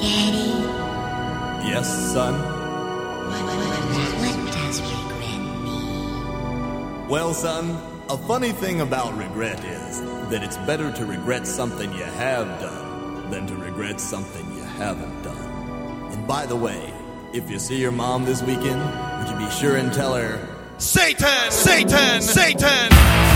Daddy? Yes, son? What does regret mean? Well, son, a funny thing about regret is that it's better to regret something you have done than to regret something you haven't done. And by the way, if you see your mom this weekend, would you be sure and tell her, Satan! Satan! Satan!